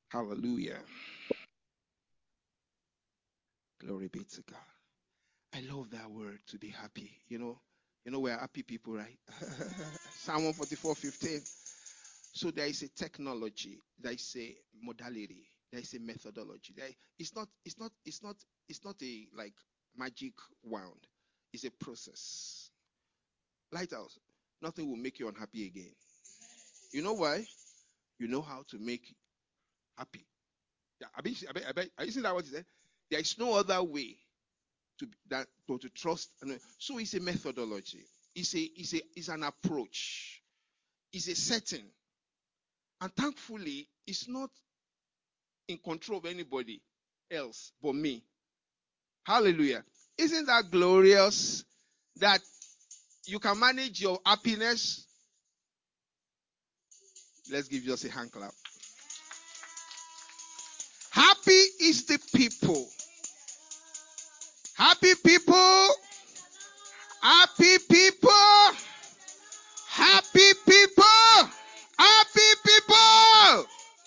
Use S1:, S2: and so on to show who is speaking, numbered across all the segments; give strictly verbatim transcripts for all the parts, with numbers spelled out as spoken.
S1: Hallelujah. Glory be to God. I love that word, to be happy. You know, you know we're happy people, right? Psalm one forty-four fifteen. So there is a technology, there is a modality, there is a methodology. There, it's not, it's not, it's not, it's not a like magic wand. It's a process. Lighthouse, nothing will make you unhappy again. You know why? You know how to make happy. Yeah, I bet, I bet, I bet, are you seeing that what he said? There is no other way to that to, to trust. So it's a methodology. It's a, it's a, it's an approach. It's a setting. And thankfully, it's not in control of anybody else but me. Hallelujah. Isn't that glorious that you can manage your happiness? Let's give just a hand clap. Happy is the people. Happy people. Happy people. Happy people. Happy people.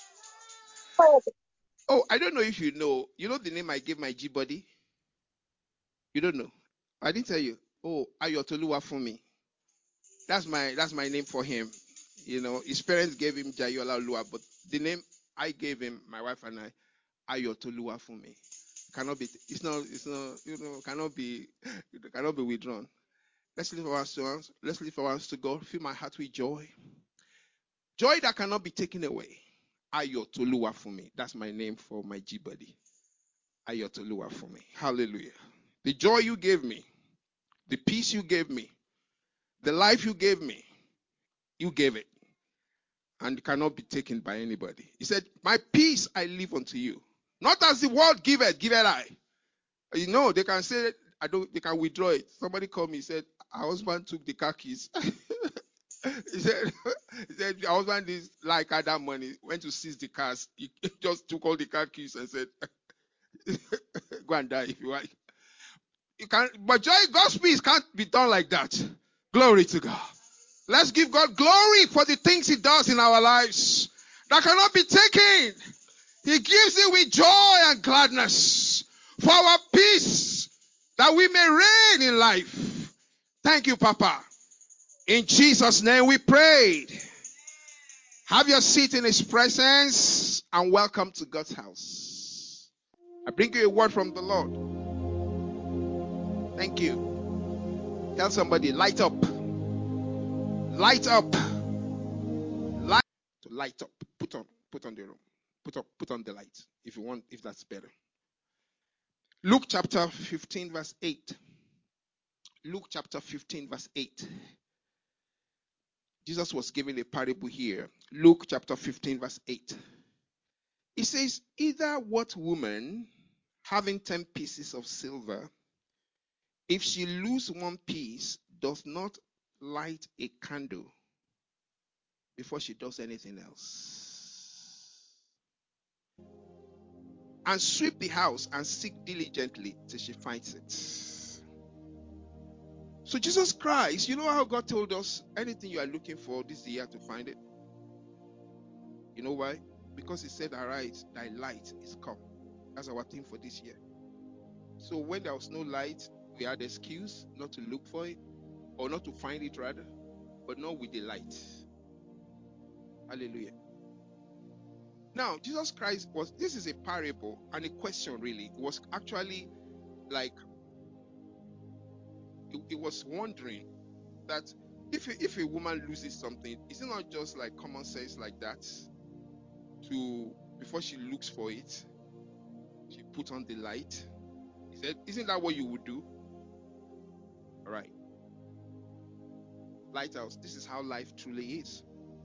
S1: Oh, I don't know if you know. You know the name I gave my G body? You don't know. I didn't tell you. Oh, Ayotoluwa for me. That's my that's my name for him. You know, his parents gave him Jayola Lua, but the name I gave him, my wife and I, Ayotoluwa for me. Cannot be. It's not. It's not. You know, cannot be. It cannot be withdrawn. Let's lift our hands to hands. Let's lift our hands to God. Fill my heart with joy. Joy that cannot be taken away. Ayotoluwa for me. That's my name for my G body. Ayotoluwa for me. Hallelujah. The joy you gave me, the peace you gave me, the life you gave me, you gave it. And cannot be taken by anybody. He said, my peace I leave unto you. Not as the world giveth, giveth I. You know, they can say, I don't, they can withdraw it. Somebody called me, he said, our husband took the car keys. he said, he said, our husband is like had that money, went to seize the cars. He just took all the car keys and said, go and die if you like. You can, but joy, God's peace can't be done like that. Glory to God. Let's give God glory for the things he does in our lives that cannot be taken. He gives it with joy and gladness for our peace that we may reign in life. Thank you, Papa. In Jesus' name we prayed. Have your seat in his presence and welcome to God's house. I bring you a word from the Lord. Thank you. Tell somebody, light up. Light up. Light to light up. Put on, put on the room. Put up, put on the light if you want, if that's better. Luke chapter fifteen, verse eight. Luke chapter fifteen, verse eight. Jesus was giving a parable here. Luke chapter fifteen, verse eight. It says, either what woman having ten pieces of silver, if she lose one piece, does not light a candle before she does anything else, and sweep the house and seek diligently till she finds it. So Jesus Christ, you know how God told us anything you are looking for, this is the year to find it. You know why? Because he said, arise, thy light is come. That's our theme for this year. So when there was no light, we had excuse not to look for it, or not to find it rather, but not with the light. Hallelujah. Now, Jesus Christ was, this is a parable and a question really. It was actually like, it, it was wondering that if a, if a woman loses something, is it not just like common sense like that? To, before she looks for it, she put on the light. He said, isn't that what you would do? All right. Lighthouse, this is how life truly is.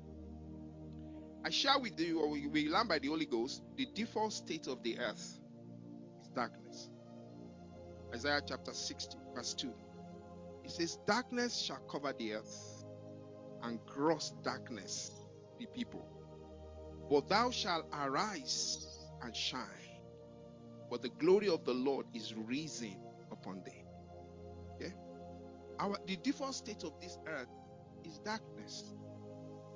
S1: I share with you, or we, we learn by the Holy Ghost, the default state of the earth is darkness. Isaiah chapter sixty, verse two. It says, darkness shall cover the earth, and gross darkness the people. But thou shalt arise and shine, for the glory of the Lord is risen upon thee. Okay? Our, the default state of this earth is darkness.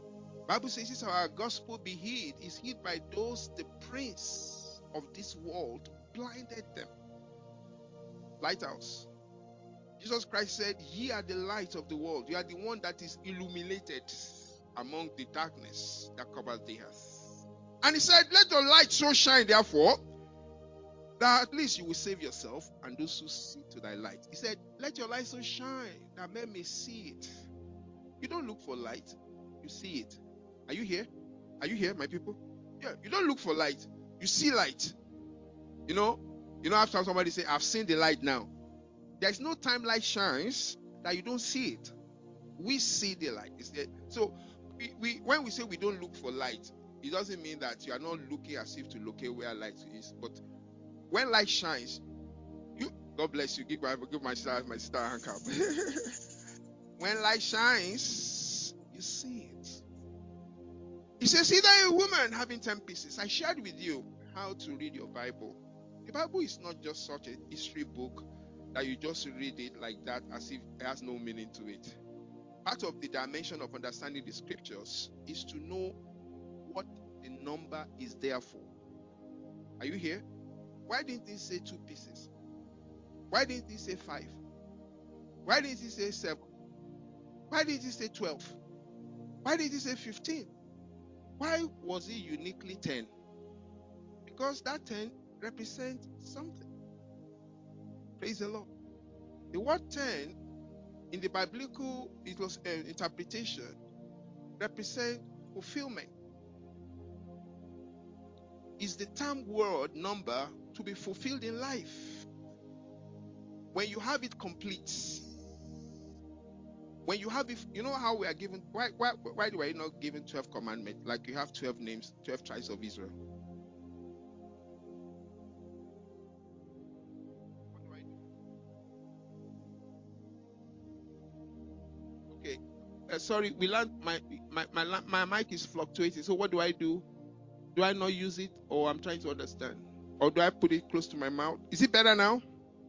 S1: Bible says, "This our gospel be hid, is hid by those the prince of this world blinded them." Lighthouse. Jesus Christ said, "Ye are the light of the world." You are the one that is illuminated among the darkness that covers the earth. And he said, "Let your light so shine, therefore, that at least you will save yourself and those who see to thy light." He said, "Let your light so shine that men may see it." You don't look for light, you see it. Are you here? Are you here, my people? Yeah, you don't look for light, you see light. You know, you know, after somebody say, "I've seen the light now." There's no time light shines that you don't see it. We see the light. So we, we when we say we don't look for light, it doesn't mean that you are not looking as if to locate where light is. But when light shines, you God bless you. Give my give my sister my sister a hand clap. When light shines, you see it. He says, "Either a woman having ten pieces." I shared with you how to read your Bible. The Bible is not just such a history book that you just read it like that as if it has no meaning to it. Part of the dimension of understanding the scriptures is to know what the number is there for. Are you here? Why didn't he say two pieces? Why didn't he say five? Why didn't he say seven? Why didn't he say twelve? Why did he say fifteen? Why was he uniquely ten? Because that ten represents something. Praise the Lord. The word ten in the biblical it was, uh, interpretation represents fulfillment. Is the term word number to be fulfilled in life. When you have it complete, when you have it, you know how we are given, why why why do I not given twelve commandments? Like you have twelve names, twelve tribes of Israel. What do I do? Okay, uh, sorry, we learned my, my my my mic is fluctuating. So what do I do? Do I not use it, or I'm trying to understand, or do I put it close to my mouth? Is it better now?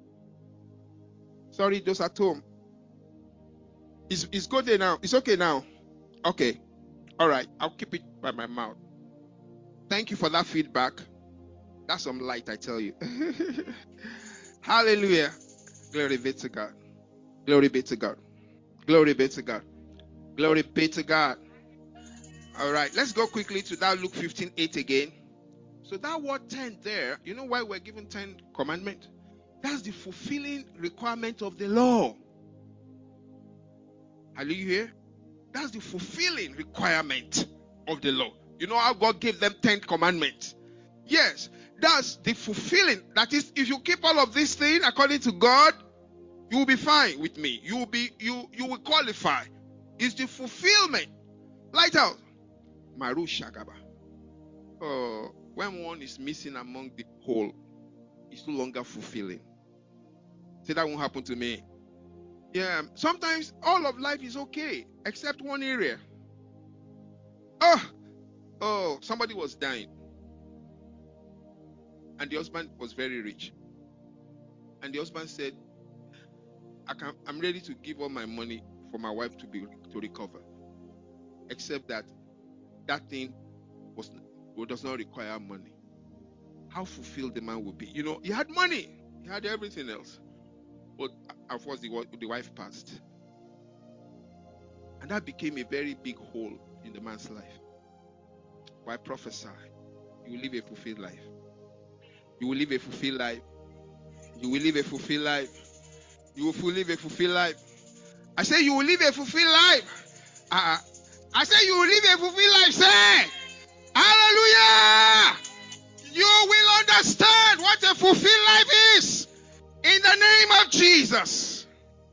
S1: Sorry, those at home. It's it's good now. It's okay now. Okay, all right. I'll keep it by my mouth. Thank you for that feedback. That's some light, I tell you. Hallelujah. Glory be to God. Glory be to God. Glory be to God. Glory be to God. All right, let's go quickly to that Luke fifteen eight again. So that word ten there, you know why we're given ten commandments? That's the fulfilling requirement of the law. Are you here? That's the fulfilling requirement of the law. You know how God gave them ten commandments? Yes, that's the fulfilling. That is, if you keep all of these things according to God, you will be fine with me. You will be you you will qualify. It's the fulfillment. Lighthouse. Maru Shagaba. Oh, when one is missing among the whole, it's no longer fulfilling. Say that won't happen to me. Yeah. Sometimes all of life is okay, except one area. Oh, oh, somebody was dying. And the husband was very rich. And the husband said, I can I'm ready to give all my money for my wife to be to recover. Except that that thing was does not require money. How fulfilled the man will be. You know, he had money, he had everything else. But of course, the, the wife passed. And that became a very big hole in the man's life. Why prophesy? You will live a fulfilled life. You will live a fulfilled life. You will live a fulfilled life. You will live a fulfilled life. I say you will live a fulfilled life. Uh, I say you will live a fulfilled life. Say, hallelujah. You will understand what a fulfilled life is. In the name of Jesus.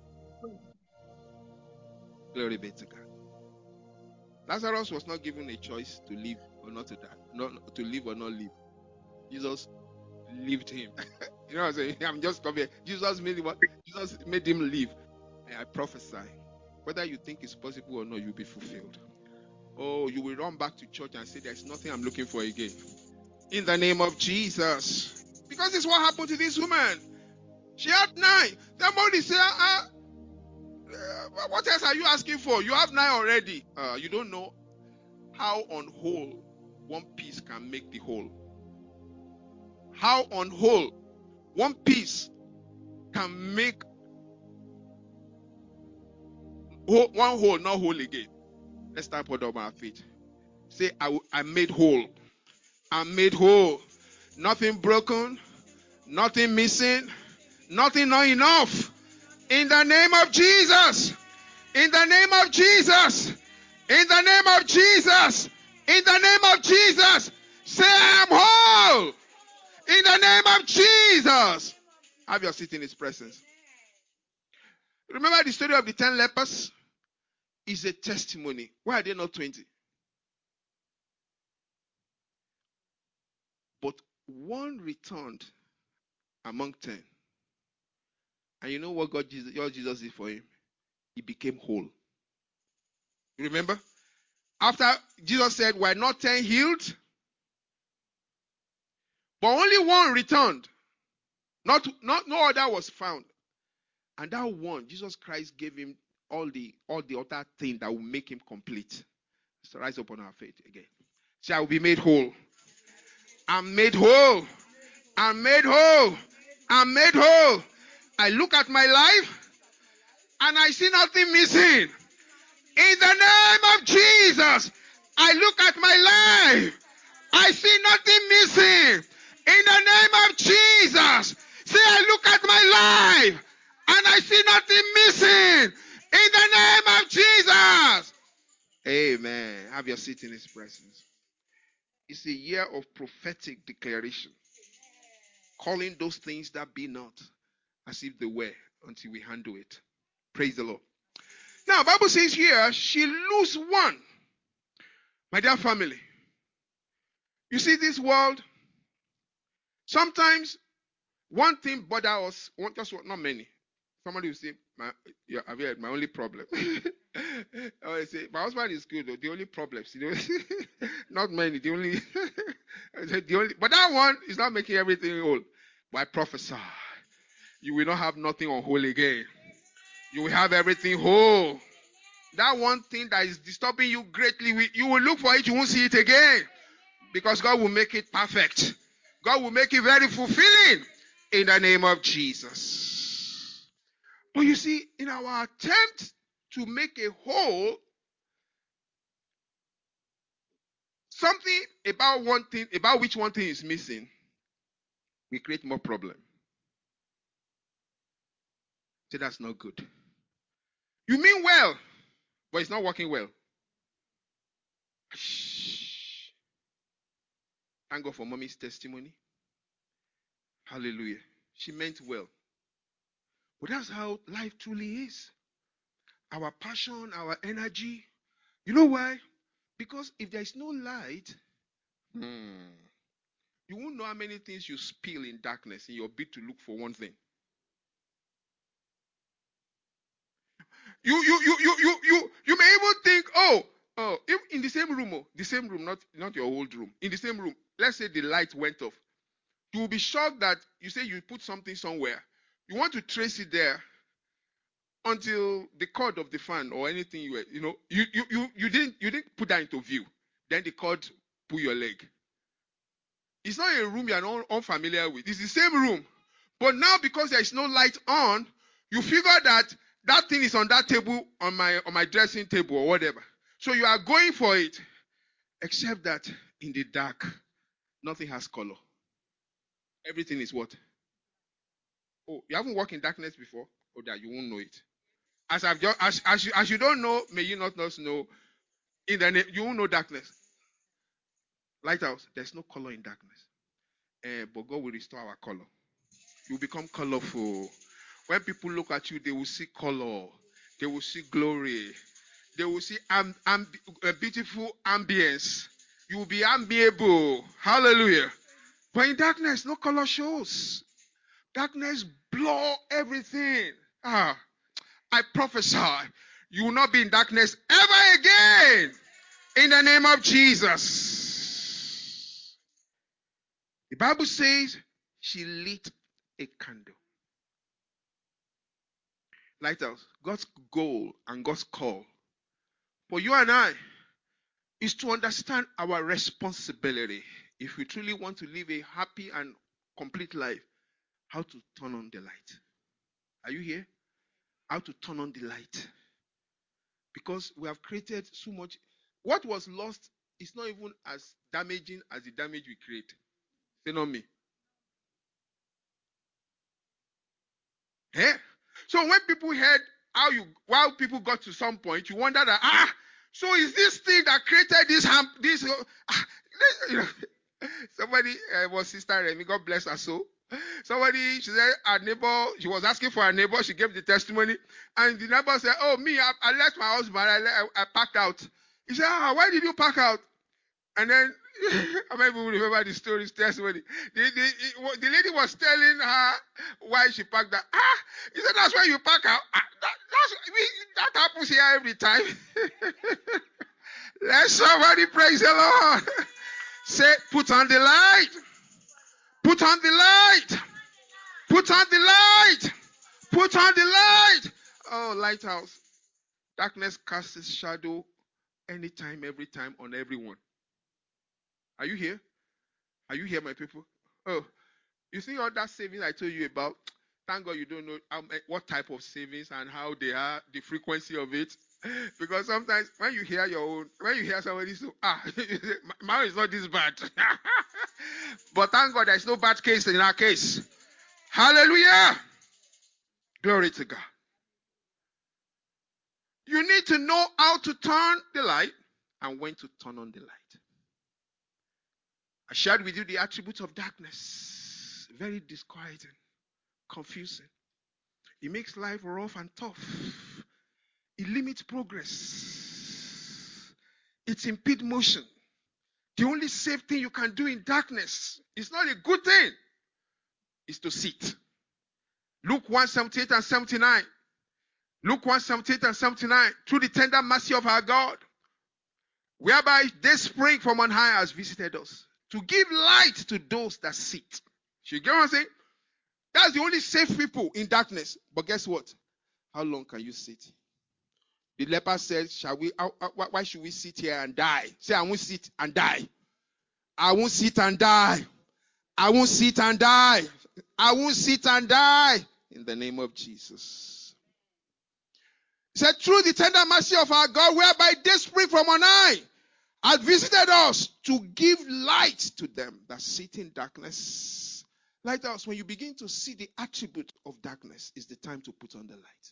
S1: Glory be to God. Lazarus was not given a choice to live or not to die, not to live or not live. Jesus lived him. You know what I'm saying? I'm just coming. Jesus made him, Jesus made him live. And I prophesy, whether you think it's possible or not, you'll be fulfilled. Oh, you will run back to church and say, there's nothing I'm looking for again. In the name of Jesus. Because it's what happened to this woman. She had nine. Somebody said, uh, uh, what else are you asking for? You have nine already. Uh, you don't know how on whole one piece can make the whole. How on whole one piece can make whole, one whole, not whole again. Let's start put up our feet. Say, I, I'm made whole. I'm made whole. Nothing broken, nothing missing, nothing not enough. In the name of Jesus. In the name of Jesus. In the name of Jesus. In the name of Jesus. Say, I'm whole. In the name of Jesus. Have your seat in his presence. Remember the story of the ten lepers? Is a testimony. Why are they not twenty? But one returned among ten. And you know what God Jesus, what Jesus did for him? He became whole. Remember? After Jesus said, we're not ten healed, but only one returned. Not, not no other was found. And that one, Jesus Christ gave him all the all the other thing that will make him complete. So rise up on our faith again. Say, I will be made whole. I'm made whole. I'm made whole. I'm made whole. I look at my life and I see nothing missing. In the name of Jesus, I look at my life. I see nothing missing. In the name of Jesus, say, I look at my life and I see nothing missing. In the name of Jesus. Amen. Have your seat in his presence. It's a year of prophetic declaration. Calling those things that be not as if they were until we handle it. Praise the Lord. Now, Bible says here, she lose one. My dear family, you see this world, sometimes one thing bother us, just not many. Somebody will say, my, yeah, I've heard my only problem. I say, my husband is good, though. The only problems, you know, not many. The only, the only, but that one is not making everything whole. But I prophesy, you will not have nothing on whole again. You will have everything whole. That one thing that is disturbing you greatly, you will look for it, you won't see it again. Because God will make it perfect. God will make it very fulfilling in the name of Jesus. But you see, in our attempt to make a whole, something about one thing, about which one thing is missing, we create more problem. So that's not good. You mean well, but it's not working well. Thank God for mommy's testimony. Hallelujah. She meant well. But that's how life truly is. Our passion, our energy. You know why? Because if there is no light, hmm, you won't know how many things you spill in darkness in your bid to look for one thing. You you you you you you you may even think, oh, oh, in the same room, oh, the same room, not not your old room, in the same room. Let's say the light went off. You will be shocked that you say you put something somewhere. You want to trace it there until the cord of the fan or anything you were, you know, you you you, you didn't you didn't put that into view. Then the cord pull your leg. It's not a room you are not unfamiliar with. It's the same room. But now because there is no light on, you figure that that thing is on that table, on my on my dressing table or whatever. So you are going for it. Except that in the dark, nothing has color. Everything is what? Oh, you haven't walked in darkness before? Oh, that you won't know it. As I've just, as, as, you, as you don't know, may you not know. In the name, you won't know darkness. Lighthouse, there's no color in darkness. Uh, but God will restore our color. You become colorful. When people look at you, they will see color. They will see glory. They will see amb- amb- a beautiful ambience. You will be amiable. Hallelujah. But in darkness, no color shows. Darkness blur everything. Ah, I prophesy, you will not be in darkness ever again. In the name of Jesus. The Bible says she lit a candle. Lighthouse, God's goal and God's call for you and I is to understand our responsibility. If we truly want to live a happy and complete life, how to turn on the light. Are you here? How to turn on the light. Because we have created so much. What was lost is not even as damaging as the damage we create. Say not me. Eh? So when people heard how you, while people got to some point, you wonder that, ah, so is this thing that created this harm, this, uh, ah, you know, somebody uh, was Sister Remy, God bless her soul. Somebody, she said, our neighbor, she was asking for her neighbor, she gave the testimony, and the neighbor said, oh, me, I, I left my husband, I, I, I packed out. He said, ah, why did you pack out? And then, how many people remember the story, testimony? The, the, the lady was telling her why she packed that. Ah, he said, that's why you pack out. Ah, that, that's, we, that happens here every time. Let somebody praise the Lord. Say, put on the light. Put on the light. Put on the light. Put on the light. Oh, lighthouse. Darkness casts its shadow anytime, every time on everyone. Are you here? Are you here, my people? Oh, you see all that savings I told you about? Thank God you don't know how, what type of savings and how they are, the frequency of it. Because sometimes when you hear your own, when you hear somebody say, ah, mine is not this bad. But thank God there's no bad case in our case. Hallelujah. Glory to God. You need to know how to turn the light and when to turn on the light. I shared with you the attributes of darkness. Very disquieting, confusing. It makes life rough and tough. It limits progress. It impedes motion. The only safe thing you can do in darkness is not a good thing. Is to sit. Luke one seventy-eight and seventy-nine. Luke one seventy-eight and seventy-nine. Through the tender mercy of our God, whereby this spring from on high has visited us, to give light to those that sit. You get what I'm saying? That's the only safe people in darkness. But guess what? How long can you sit? The leper said, "Shall we? Uh, uh, why should we sit here and die?" Say, "I won't sit and die. I won't sit and die. I won't sit and die. I won't sit and die." In the name of Jesus. He said, "Through the tender mercy of our God, whereby this spring from on high has visited us to give light to them that sit in darkness." Lighthouse, when you begin to see the attribute of darkness, is the time to put on the light.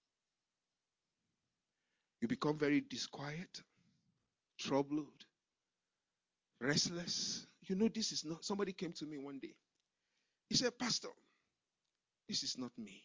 S1: You become very disquiet, troubled, restless. You know, this is not, somebody came to me one day. He said, "Pastor, this is not me.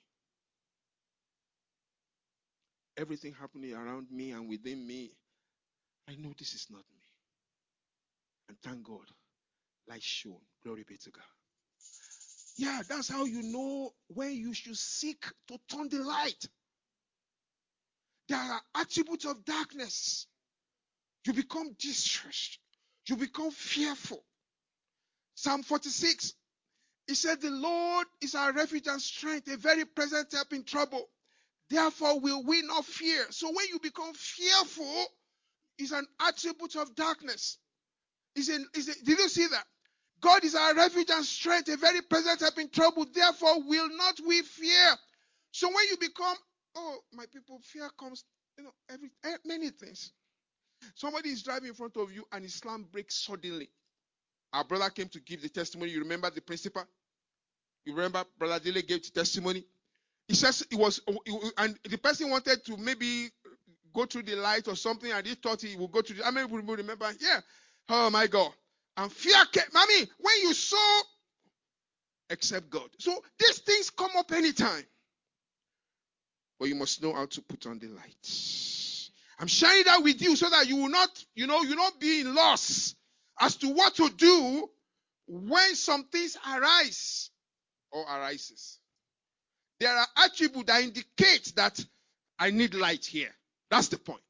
S1: Everything happening around me and within me, I know this is not me." And thank God, light shone. Glory be to God. Yeah, that's how you know when you should seek to turn the light. There are attributes of darkness. You become distressed. You become fearful. Psalm forty-six, he said, "The Lord is our refuge and strength, a very present help in trouble. Therefore will we not fear." So when you become fearful, it's an attribute of darkness. It's a, it's a, did you see that? God is our refuge and strength, a very present help in trouble. Therefore will not we fear. So when you become, oh, my people, fear comes, you know, every many things. Somebody is driving in front of you and his slam breaks suddenly. Our brother came to give the testimony. You remember the principal? You remember Brother Dele gave the testimony? He says it was, and the person wanted to maybe go through the light or something, and he thought he would go through the, how many people remember? Yeah. Oh my God. And fear came. Mommy, when you saw, except God. So these things come up anytime. But you must know how to put on the light. I'm sharing that with you so that you will not, you know, you will not be in loss as to what to do when some things arise or arises. There are attributes that indicate that I need light here. That's the point.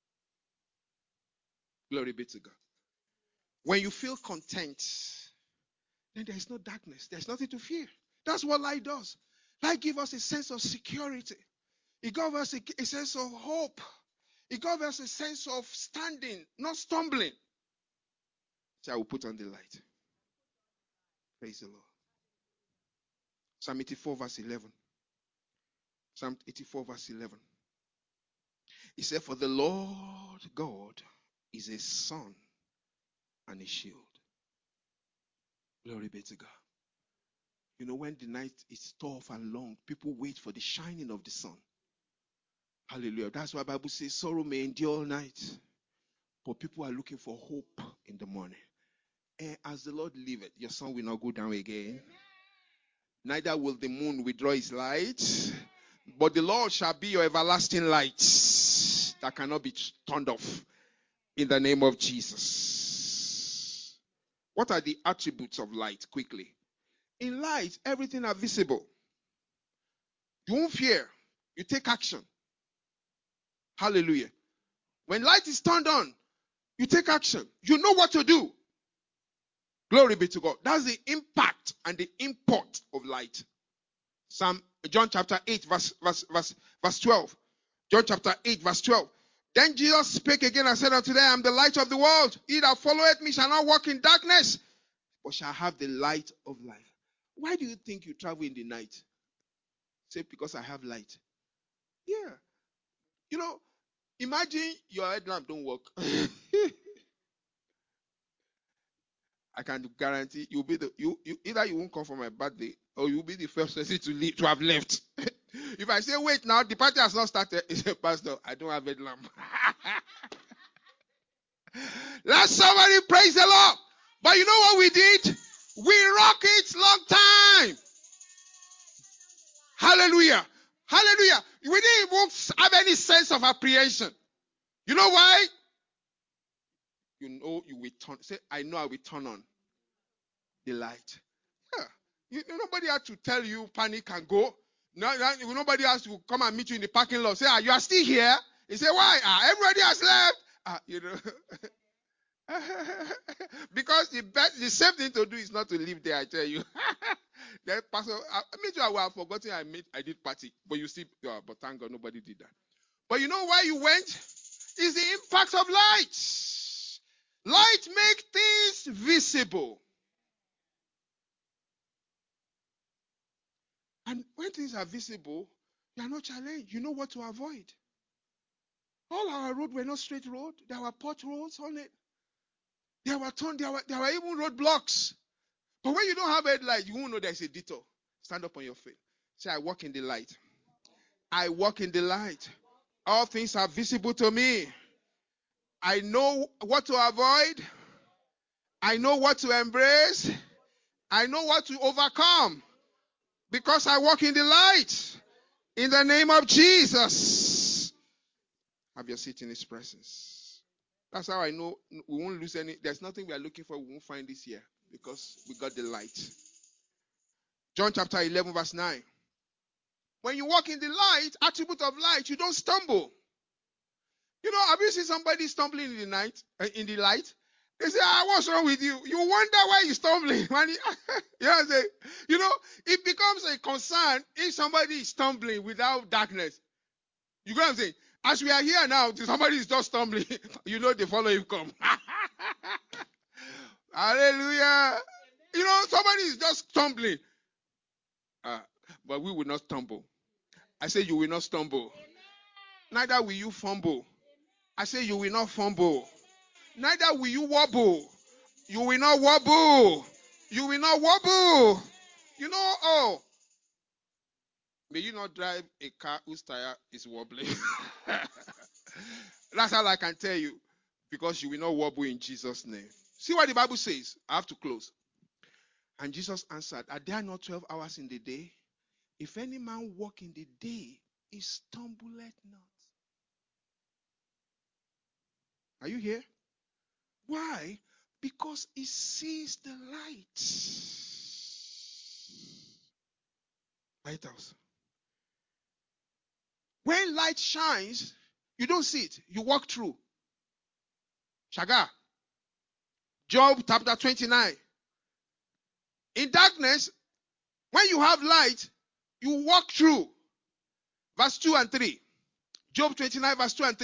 S1: Glory be to God. When you feel content, then there is no darkness. There's nothing to fear. That's what light does. Light gives us a sense of security. It gives us a, a sense of hope. It gives us a sense of standing, not stumbling. So I will put on the light. Praise the Lord. Psalm eighty-four verse eleven. Psalm eighty-four verse eleven. He said, for the Lord God is a sun and a shield. Glory be to God. You know, when the night is tough and long, people wait for the shining of the sun. Hallelujah. That's why the Bible says sorrow may endure all night. But people are looking for hope in the morning. And as the Lord liveth, your sun will not go down again. Neither will the moon withdraw its light. But the Lord shall be your everlasting light that cannot be turned off. In the name of Jesus. What are the attributes of light? Quickly. In light, everything are visible. You won't fear. You take action. Hallelujah. When light is turned on, you take action. You know what to do. Glory be to God. That's the impact and the import of light. Psalm John chapter eight, verse, verse, verse, verse twelve. John chapter eight, verse twelve. Then Jesus spake again and said unto them, I am the light of the world. He that followeth me shall not walk in darkness, but shall have the light of life. Why do you think you travel in the night? Say, because I have light. Yeah. You know, imagine your headlamp don't work. I can guarantee you'll be the you, you either you won't come for my birthday or you'll be the first person to leave to have left. If I say wait now, the party has not started, he said, Pastor, I don't have headlamp. Let somebody praise the Lord. But you know what we did? We rock it long time. Hallelujah. Hallelujah. We didn't even have any sense of apprehension. You know why? You know you will turn. Say, I know I will turn on the light. Yeah. You, nobody had to tell you panic and go. No, no, nobody has to come and meet you in the parking lot. Say, ah, you are still here? He say, why? Ah, everybody has left. Ah, you know. Because the best, the same thing to do is not to live there, I tell you. Then Pastor, I, me too, I would have forgotten I made, I did party. But you see, oh, but thank God nobody did that. But you know why you went? It's the impact of light. Light makes things visible. And when things are visible, you are not challenged. You know what to avoid. All our roads were not straight road. There were potholes on it. There were turn, there were there were even roadblocks. But when you don't have headlight, you won't know there's a detour. Stand up on your feet. Say, I walk in the light. I walk in the light. All things are visible to me. I know what to avoid. I know what to embrace. I know what to overcome. Because I walk in the light. In the name of Jesus. Have your seat in his presence. That's how I know we won't lose any. There's nothing we are looking for we won't find this year. Because we got the light. John chapter eleven verse nine. When you walk in the light, attribute of light, you don't stumble. You know, have you seen somebody stumbling in the night, uh, in the light? They say, ah, what's wrong with you? You wonder why you're stumbling. When you, you, know, say, you know, it becomes a concern if somebody is stumbling without darkness. You know what I'm saying? As we are here now, somebody is just stumbling. You know they follow him come. Hallelujah. You know, somebody is just stumbling. Uh, but we will not stumble. I say you will not stumble. Neither will you fumble. I say you will not fumble. Neither will you wobble. You will not wobble. You will not wobble. You know, oh. May you not drive a car whose tire is wobbling. That's all I can tell you. Because you will not wobble in Jesus' name. See what the Bible says. I have to close. And Jesus answered, are there not twelve hours in the day? If any man walk in the day, he stumbleth not. Are you here? Why? Because he sees the light. Lighthouse. When light shines, you don't see it. You walk through. Shaga. Job chapter twenty-nine. In darkness, when you have light, you walk through. Verse two and three. Job twenty-nine, verse two and three.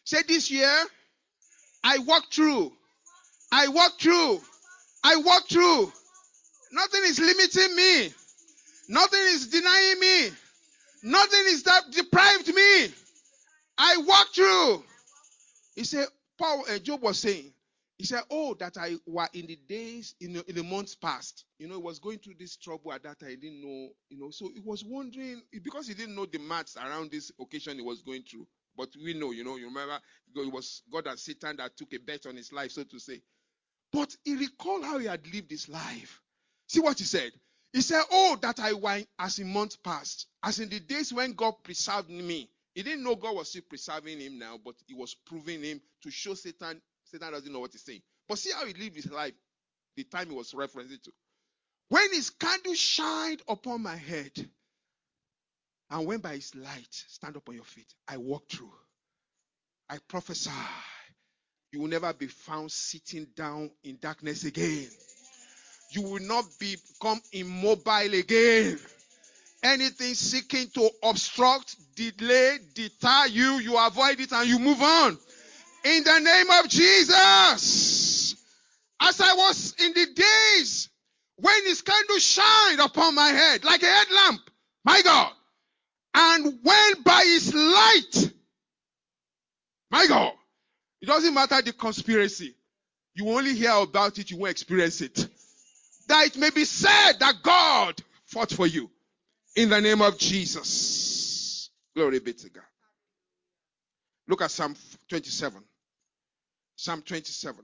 S1: Say, this year, I walk through. I walk through. I walk through. Nothing is limiting me. Nothing is denying me. Nothing is that deprived me. I walk through. He said, Paul and Job was saying, he said, oh, that I were in the days, in the, in the months past. You know, he was going through this trouble at that time. He didn't know, you know, so he was wondering, because he didn't know the maths around this occasion he was going through. But we know, you know, you remember, it was God and Satan that took a bet on his life, so to say. But he recalled how he had lived his life. See what he said? He said, oh, that I were as in months past, as in the days when God preserved me. He didn't know God was still preserving him now, but he was proving him to show Satan. Satan doesn't know what he's saying. But see how he lived his life, the time he was referencing to. When his candle shined upon my head, and when by his light, stand up on your feet, I walk through. I prophesy, you will never be found sitting down in darkness again. You will not become immobile again. Anything seeking to obstruct, delay, deter you, you avoid it and you move on. In the name of Jesus. As I was in the days when his candle shined upon my head like a headlamp, my God, and when by his light, my God, it doesn't matter the conspiracy. You only hear about it, you won't experience it. That it may be said that God fought for you. In the name of Jesus. Glory be to God. Look at Psalm twenty-seven. Psalm twenty-seven.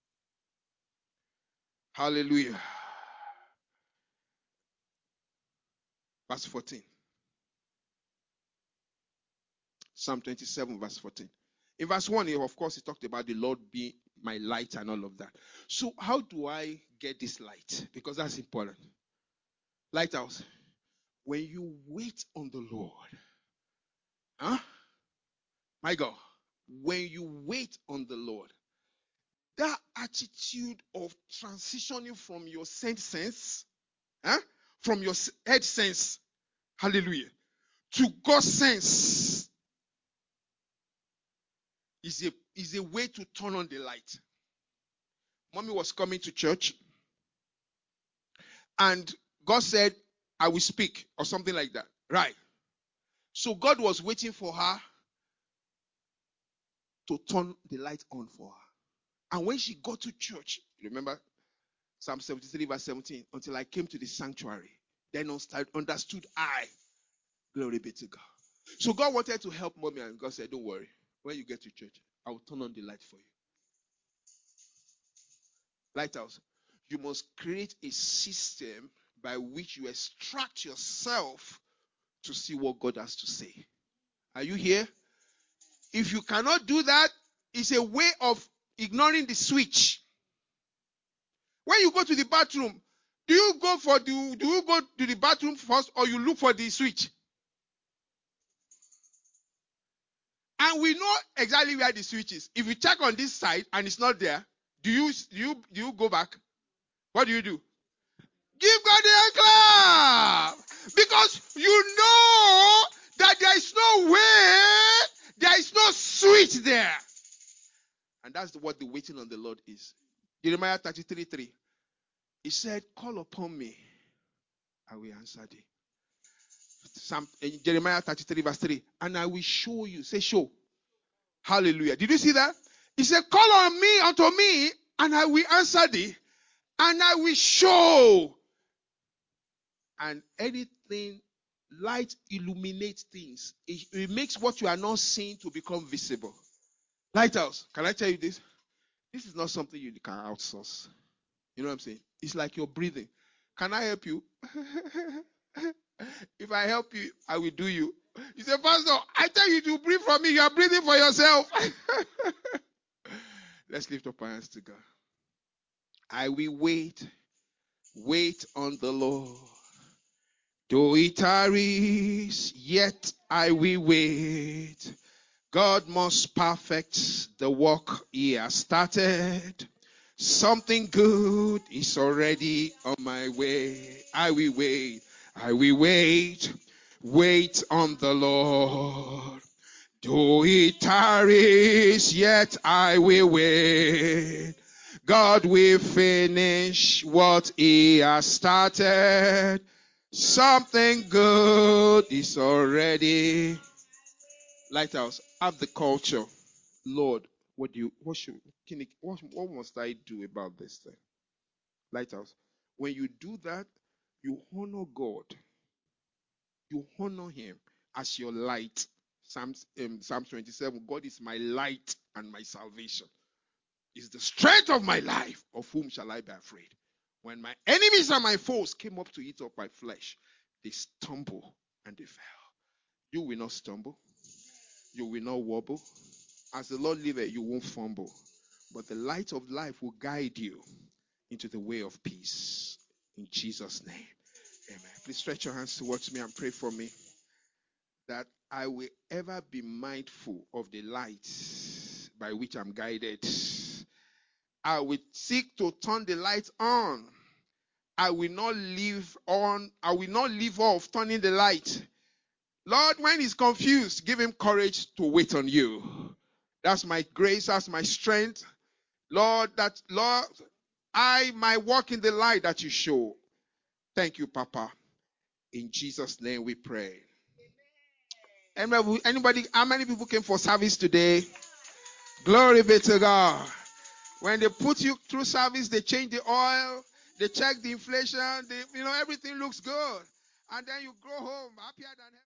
S1: Hallelujah. Verse fourteen. Psalm twenty-seven, verse fourteen. In verse one, of course, he talked about the Lord being my light and all of that. So how do I get this light? Because that's important. Lighthouse. When you wait on the Lord, huh? My God, when you wait on the Lord, that attitude of transitioning from your sense sense, huh? From your head sense, hallelujah, to God's sense is a, is a way to turn on the light. Mommy was coming to church and God said, I will speak, or something like that. Right. So God was waiting for her to turn the light on for her. And when she got to church, remember Psalm seventy-three, verse seventeen, until I came to the sanctuary, then understood I. Glory be to God. So God wanted to help mommy, and God said, don't worry. When you get to church, I will turn on the light for you. Lighthouse. You must create a system by which you extract yourself to see what God has to say. Are you here? If you cannot do that, it's a way of ignoring the switch. When you go to the bathroom, do you go for the, do you go to the bathroom first or you look for the switch? And we know exactly where the switch is. If you check on this side and it's not there, do you do you do you go back? What do you do? Give God a clap. Because you know that there is no way, there is no switch there. And that's what the waiting on the Lord is. Jeremiah thirty-three three. He said, call upon me, I will answer thee. Psalm, Jeremiah thirty-three verse three. And I will show you. Say show. Hallelujah. Did you see that? He said, call on me unto me, and I will answer thee, and I will show. And anything, light illuminates things. It, it makes what you are not seeing to become visible. Lighthouse, can I tell you this? This is not something you can outsource. You know what I'm saying? It's like you're breathing. Can I help you? If I help you, I will do you. You say, Pastor, I tell you to breathe for me. You are breathing for yourself. Let's lift up our hands to God. I will wait, wait on the Lord. Though it tarries, yet I will wait. God must perfect the work he has started. Something good is already on my way. I will wait. I will wait. Wait on the Lord. Though it tarries, yet I will wait. God will finish what he has started. Something good is already. Lighthouse, have the culture. Lord, what do you what should can it, what, what must I do about this thing? Lighthouse. When you do that, you honor God. You honor him as your light. Psalms, um, Psalm twenty-seven, God is my light and my salvation. Is the strength of my life. Of whom shall I be afraid? When my enemies and my foes came up to eat up my flesh, they stumble and they fell. You will not stumble. You will not wobble. As the Lord liveth, you won't fumble. But the light of life will guide you into the way of peace. In Jesus' name. Amen. Please stretch your hands towards me and pray for me that I will ever be mindful of the light by which I'm guided. I will seek to turn the light on. I will not leave on. I will not leave off turning the light. Lord, when he's confused, give him courage to wait on you. That's my grace. That's my strength. Lord, that Lord, I might walk in the light that you show. Thank you, Papa. In Jesus' name we pray. Anybody, anybody, how many people came for service today? Glory be to God. When they put you through service, they change the oil, they check the inflation, they, you know, everything looks good. And then you go home happier than